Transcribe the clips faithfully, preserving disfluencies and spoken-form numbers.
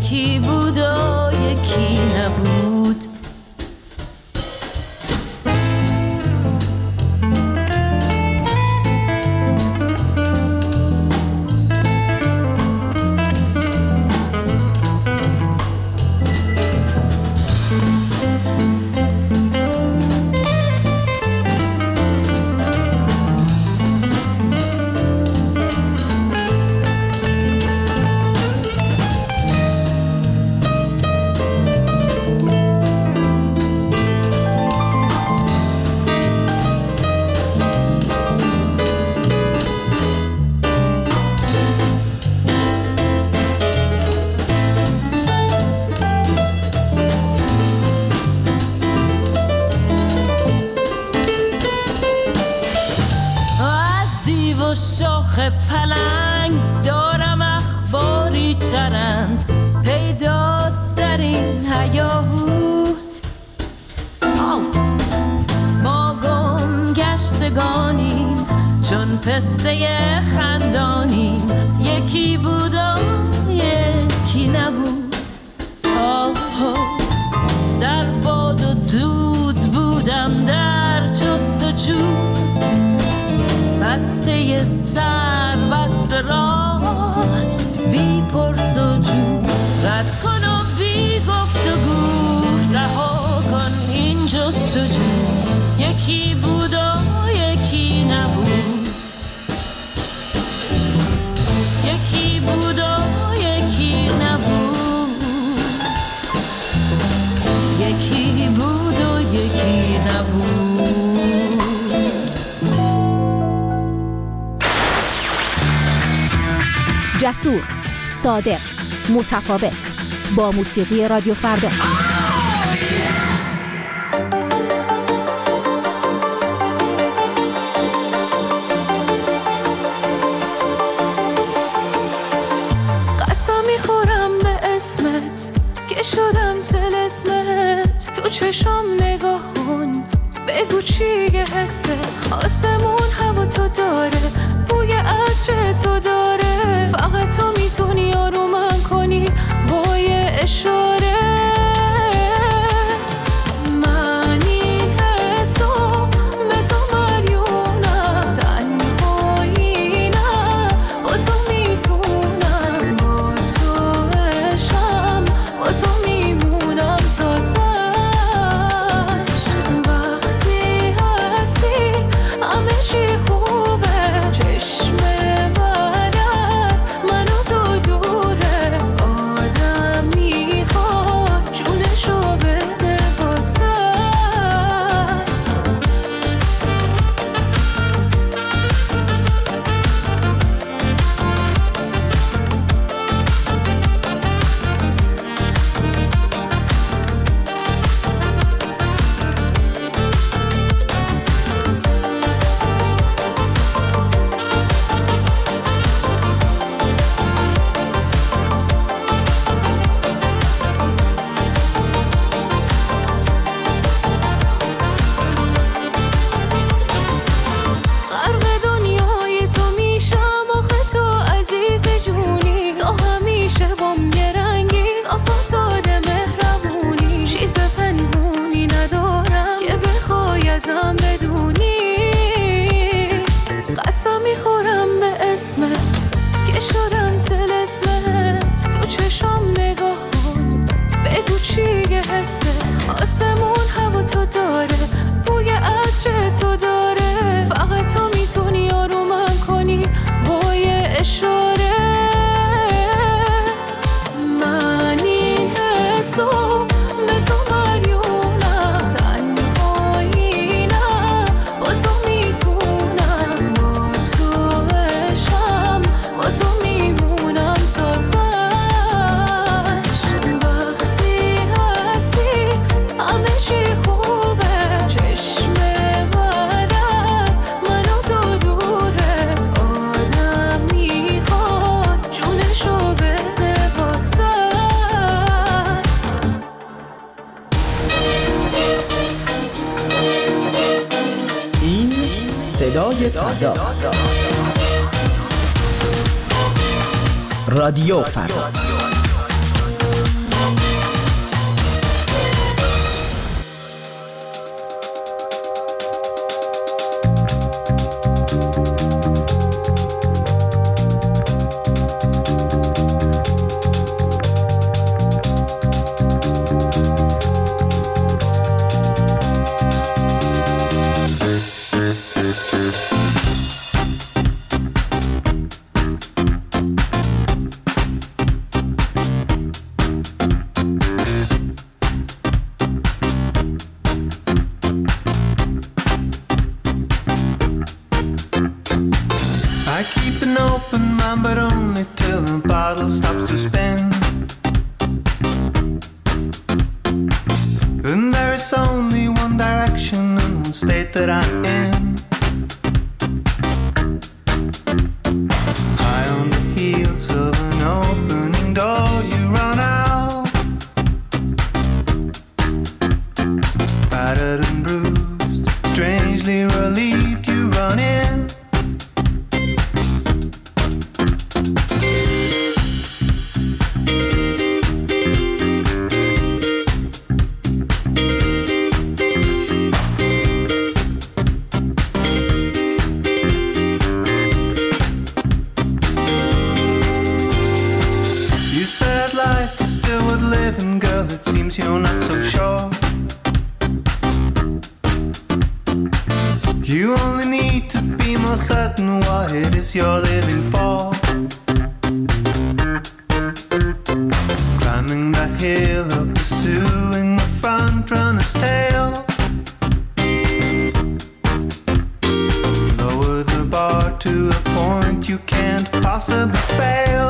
یکی بود و یکی نبود. پلنگ دارم اخباری چرند پیداست در این هیاهو. ما گم گشتگانیم چون پسته خندانیم، یکی بود و یکی نبود. آه در باد و دود بودم در جستجو، بسته سر بسته راه بی پرس و جو. رد کن و بی گفت و گو رها کن این جستجو. یکی بود و یکی نبود، یکی بود و یکی نبود، یکی بود و یکی نبود. جسور، صادق، متفاوت، با موسیقی رادیو فردا. قسم میخورم به اسمت که شدم طلسمت. تو چشام نگاه کن بگو چیه حست. آسمون هوا تو داره، بوی عطر تو داره. فقط تو میتونی آرومم کنی با یه اشاره. من این حسو به تو ملیونم، تنهایی نه با تو میتونم. با تو عشقم با تو میمونم تا تش. وقتی هستی همه چی خوبه. چشم بعد از من و تو دوره. آدم میخواد جونشو بده واسه. غرق دنیای تو میشم آخه تو عزیز جونی. تو همیشه بام یه رنگی، صاف و ساده مهربونی. چیز پنهونی ندارم که بخوای ازم بدونی. قسم میخورم به اسمت که شدم طلسمت. تو چشام نگاه کن بگو چیه حست. آسمون هوا تو داره، بوی عطر تو داره. فقط تو میتونی آرومم کنی با یه اشاره. من این حسو به تو ملیونم، تنهایی نه با تو میتونم. با تو عشقم با تو میمونم تا تش. وقتی هستی همه چی خوبه. چشم بعد از من و تو دوره. آدم میخواد جونشو بده واسه. این صدای فردا، رادیو فردا. to spin. And there is only one direction and one state that I'm in. High on the heels of an opening door, you run out, battered and bruised, strangely relieved, you run in. It seems you're not so sure. You only need to be more certain what it is you're living for. Climbing that hill or pursuing the front runner's tail. Lower the bar to a point you can't possibly fail.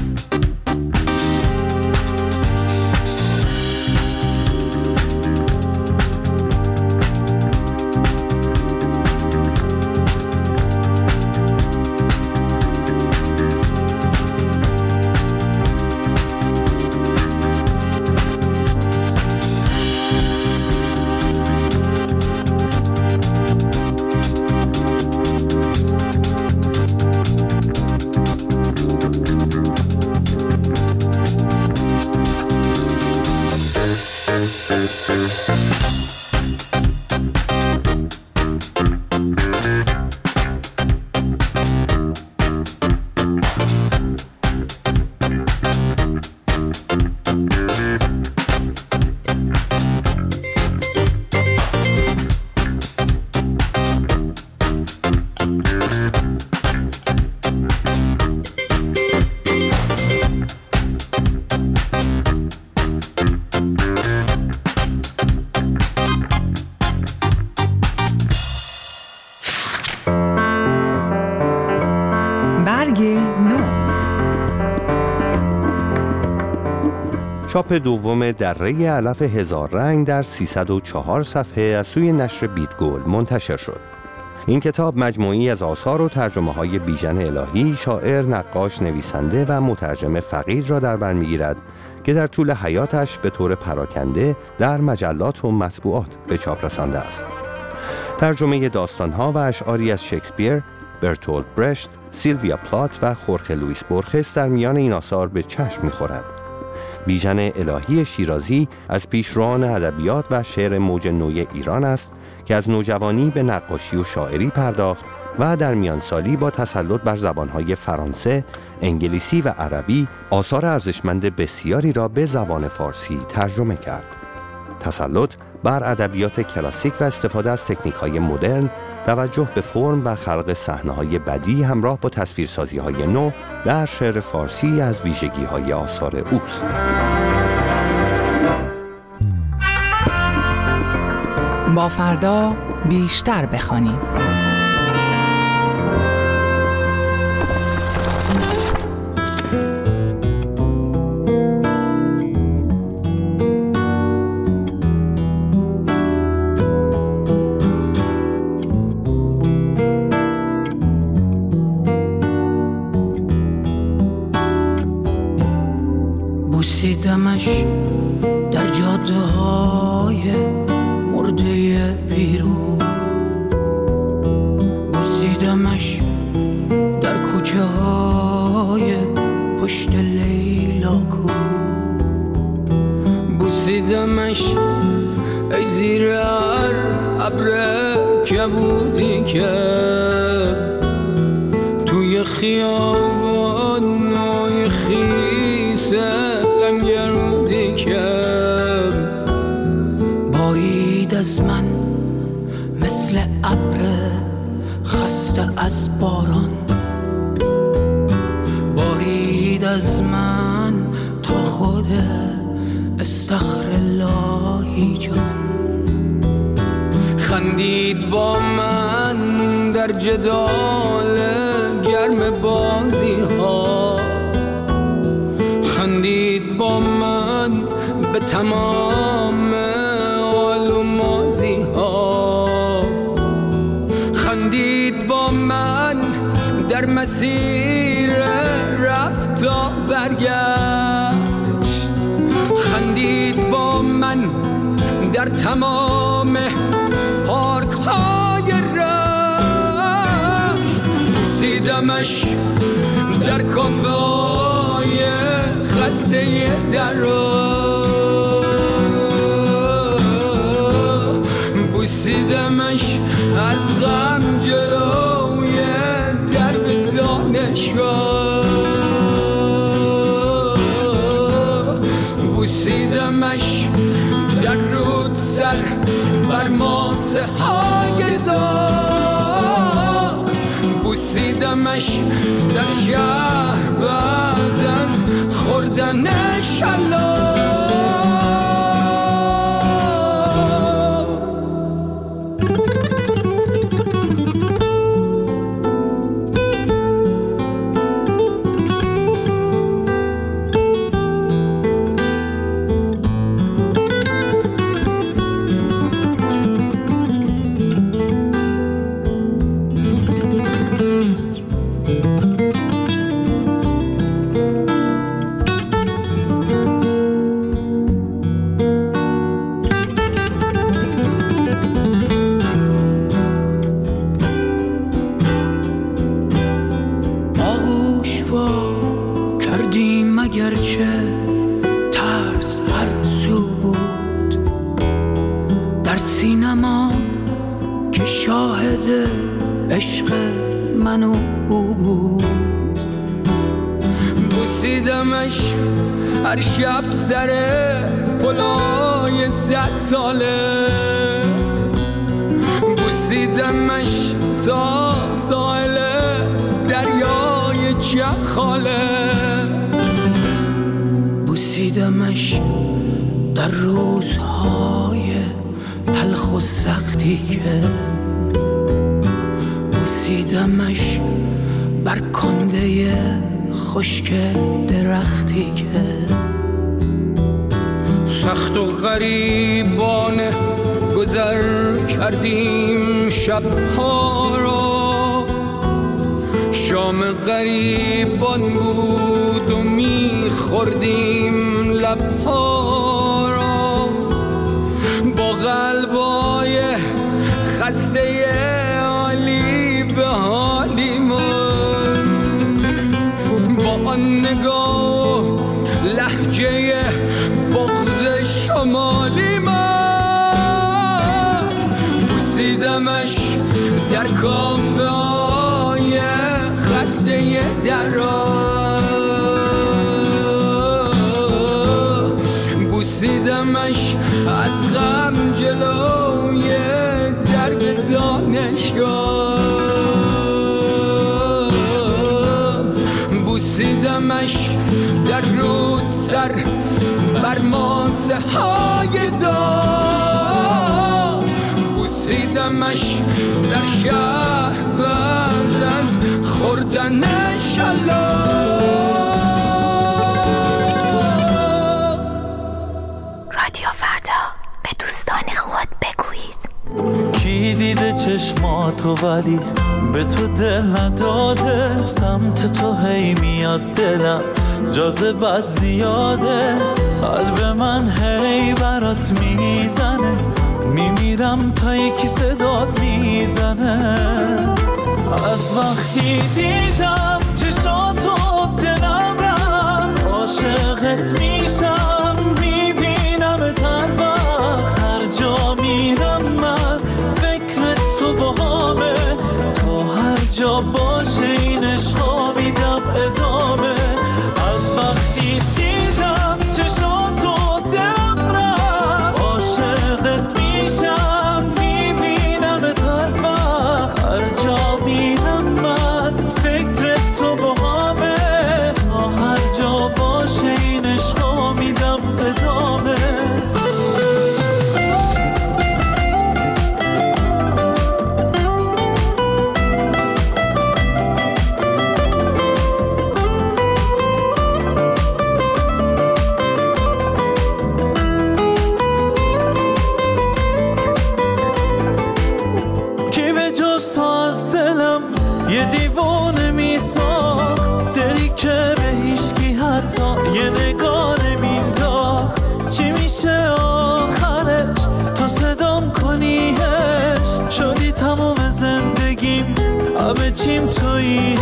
چاپ دوم دره علف هزار رنگ در سیصد و چهار صفحه از سوی نشر بیتگل منتشر شد. این کتاب مجموعی از آثار و ترجمه‌های بیژن الهی، شاعر، نقاش، نویسنده و مترجم فقید را در بر می‌گیرد که در طول حیاتش به طور پراکنده در مجلات و مطبوعات به چاپ رسانده است. ترجمه داستان‌ها و اشعاری از شکسپیر، برتولت برشت، سیلویا پلات و خورخه لوئیس بورخس در میان این آثار به چشم می‌خورد. بیژن الهی شیرازی از پیشروان ادبیات و شعر موج نوی ایران است که از نوجوانی به نقاشی و شاعری پرداخت و در میان سالی با تسلط بر زبانهای فرانسه، انگلیسی و عربی آثار ارزشمند بسیاری را به زبان فارسی ترجمه کرد. تسلط بر ادبیات کلاسیک و استفاده از تکنیک‌های مدرن، توجه به فرم و خلق صحنه‌های بدیعی همراه با تصویرسازی‌های نو در شعر فارسی از ویژگی‌های آثار اوست. با فردا بیشتر بخوانیم. بوسیدمش در جاده های مرده پیرو، بوسیدمش در کوچه های پشت لیلاکو، بوسیدمش ای زیر هر ابر کبودی که توی خیابانای خیسه لنگرودی که بارید از من مثل ابر خسته از باران، بارید از من تا خود استغفراللهی جان، خندید با من در جدال گرم بازی ها، تمام حال و ماضی ها، خندید با من در مسیر رفت تا برگشت، خندید با من در تمام پارک های رشت، بوسیدمش در کافه های خسته درا، بوسیدمش از غم جلوی درب دانشگاه، بوسیدمش در رود سر بر ماسه های داغ، بوسیدمش در شهر بعد از خوردن شلاق. عشق من و او بود، بوسیدمش هر شب سر پلای صد ساله، بوسیدمش تا ساحل دریای چپخاله، بوسیدمش در روزهای تلخ و سختی که، بوسیدمش بر کنده خشک درختی که، سخت و غریبانه گذر کردیم شبها را، شام غریبان بود و میخوردیم لبها را، با قلبای خسته حالی به حالی من، با آن نگاه لهجه بغض شمالی من، بوسیدمش در کافه های خسته درا، بوسیدمش از غم جلوی درب دانشگاه، بوسیدمش در رود سر بر ماسه های داغ، بوسیدمش در شهر بعد از خوردن شلاق. رادیو فردا، به دوستان خود بگویید. کی دیده چشماتو ولی به تو دل نداده، سمت تو هی میاد دلم جاذبت زیاده، قلب من هی برات میزنه، میمیرم تا یکی صدات میزنه، از وقتی دیدم چشاتو دلم رفت، عاشقت میشم میبینم هر وقت، هر جا میرم من فکر تو باهامه، تو هر جا باشه این عشقا میدم ادامه، از وقتی دیدم چشاتو دلم رفت، عاشقت میشم میبینم هر وقت، هر جا میرم من فکر تو باهامه، تا هر جا باشه این عشقا میدم یه دیوانه میساخت دلی که به هیچکی حتی یه نگاه نمینداخت. چی میشه آخرش تو صدام کنیش؟ شدی تمام زندگیم همه چیم توییش.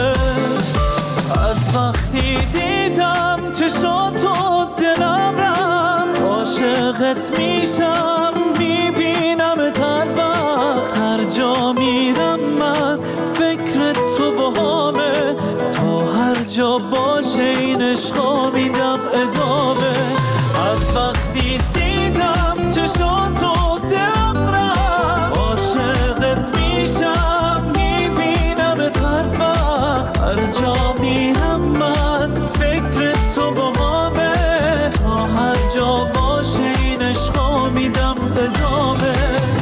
از وقتی دیدم چشاتو دلم رفت، عاشقت میشم میبینم هر وقت. هر جا میرم من فکر تو باهامه، تا هر جا باشه این عشقا میدم ادامه. از وقتی دیدم چشاتو دلم رفت، عاشقت میشم میبینم هر وقت. هر جا میرم من فکر تو باهامه، تا هر جا باشه این عشقا میدم ادامه.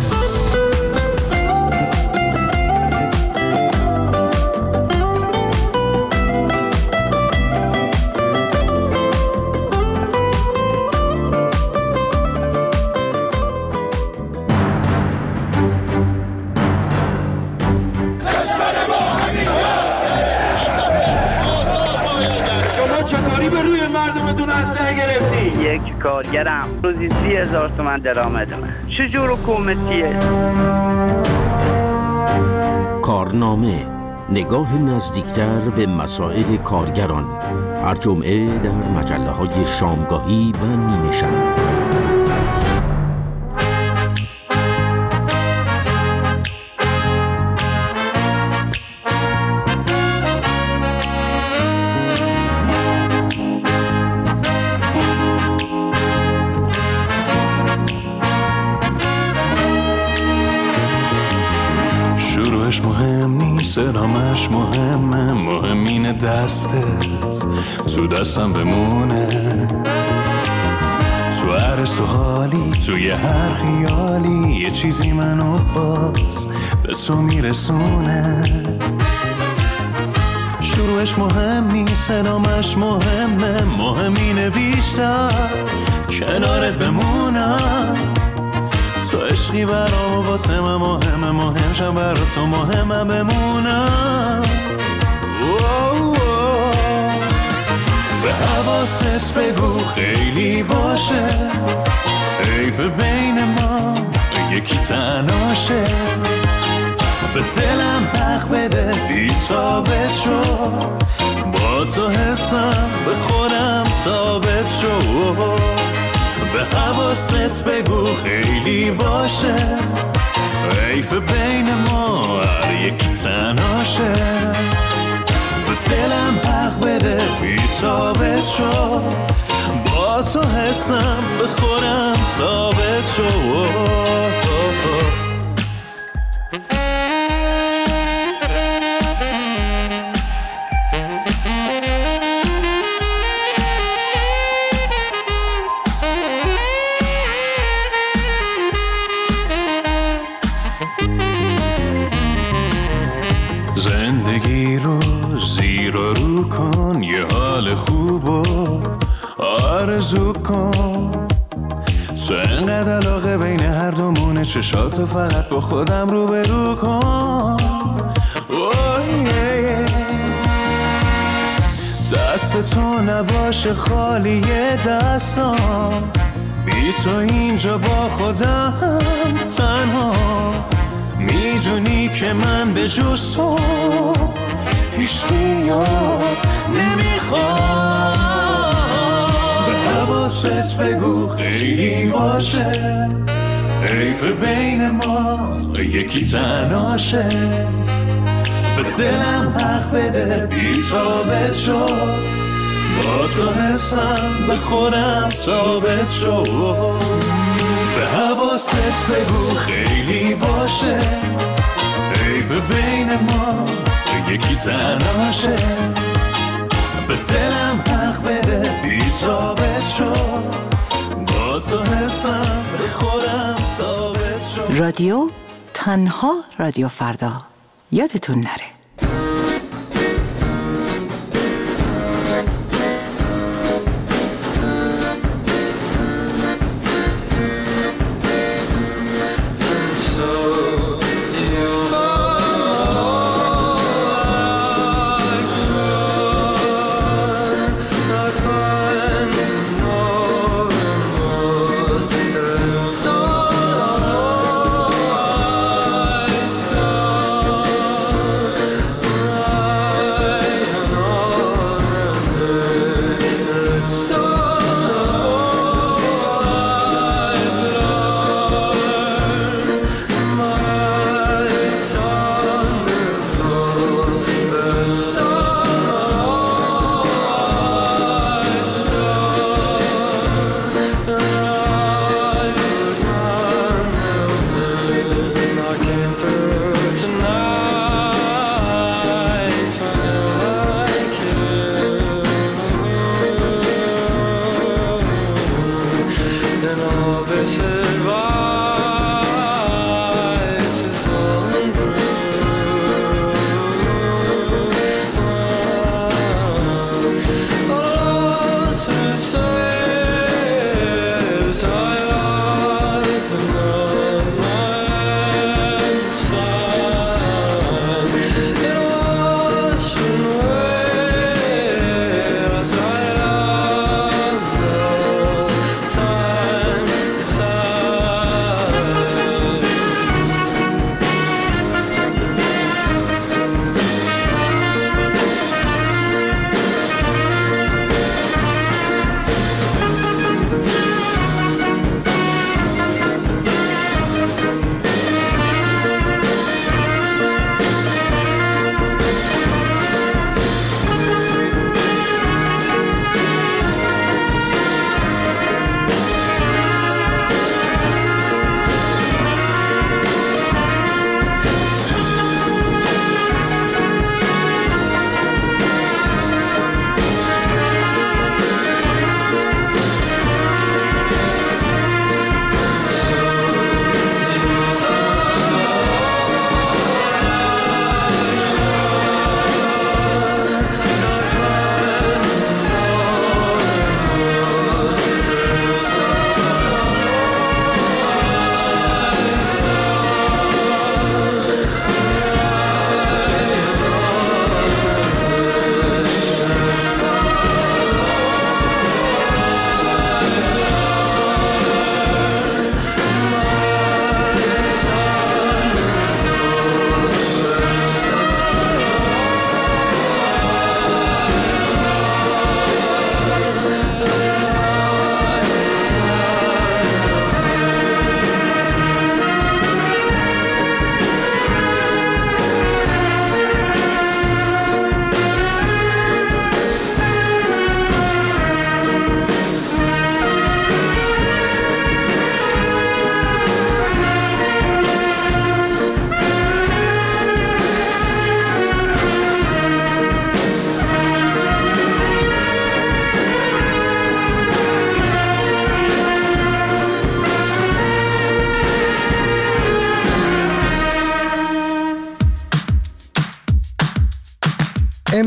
یک کارگرم روزی سی هزار تومن درآمدمه. چجور حکومتیه؟ کارنامه، نگاه نزدیکتر به مسائل کارگران، هر جمعه در مجله های شامگاهی و نیمه شب. مهم نیست، ادامش مهمه، مهمین دستت تو دستم بمونه. تو هر سوالی، توی هر خیالی، یه چیزی منو باز به تو میرسونه. شروعش مهم نیست، ادامش مهمه، مهمین بیشتر کنارت بمونم. تو عشقی برام واسه من مهمه، مهم شم برا تو مهمه بمونم. به حواست بگو خیلی باشه، حیف بین ما یکی تناشه. به دلم حق بده بی تابت شو، با تو حسم به خودم ثابت شو. به حواست بگو خیلی باشه، حیف بین ما هر یک تناشه. به دلم حق بده بی تابت شو، با تو حسم به خودم ثابت شو. زندگی رو زیر و رو کن، یه حال خوب و آرزو کن. تو انقدر علاقه بین هر دومونه، چشاتو فقط با خودم رو به رو کن. دست تو نباشه خالی دستام، بی تو اینجا با خودم تنها. میدونی که من به جز تو هیچکی یاد نمیخوام. به حواست بگو خیلی باشه، حیف بین ما یکی تناشه. به دلم حق بده بی تابت شو، با تو حسم به خودم ثابت شو. به حواست بگو خیلی باشه، حیف بین ما یکی تناشه. به دلم حق بده بی تابت شو، با تو حسم به خودم ثابت شو. رادیو تنها رادیو فردا، یادتون نره.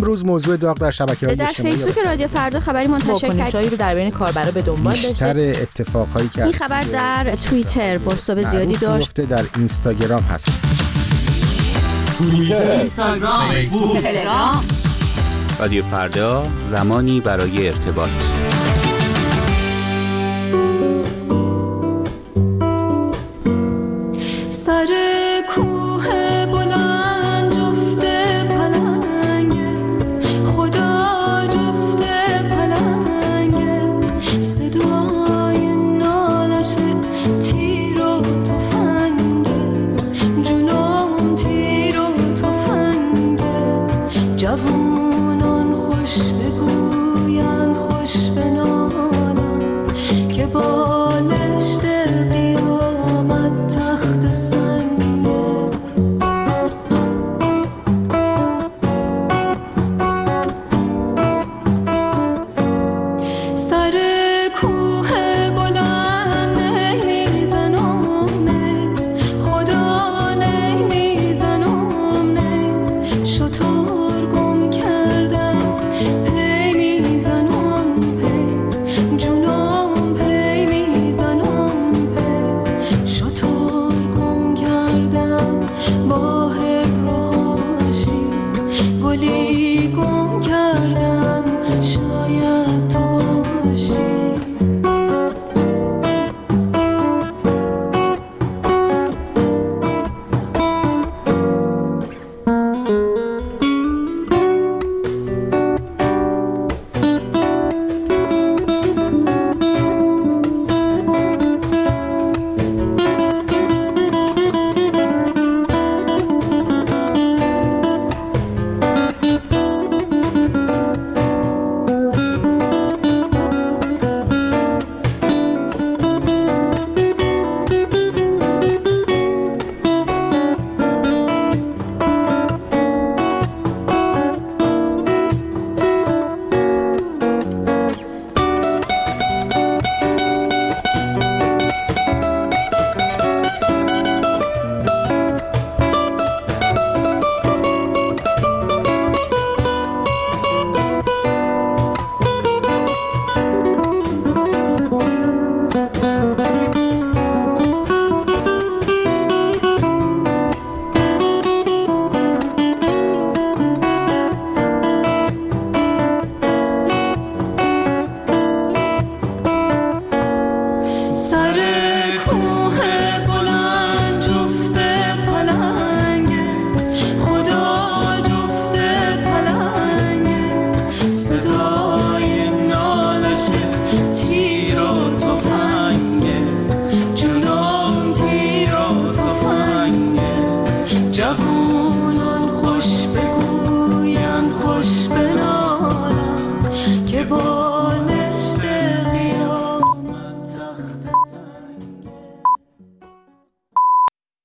امروز موضوع داغ در شبکه‌های در اجتماعی فیسبوک رادیو فردا خبری منتشر کرد. واکنشایی رو در بین کاربرا به دنبال داشته. بیشتر اتفاقایی که این خبر در توییتر بازتاب زیادی داشت. در اینستاگرام هست. توییتر، اینستاگرام، فیسبوک، تلگرام. رادیو فردا، زمانی برای ارتباط. سر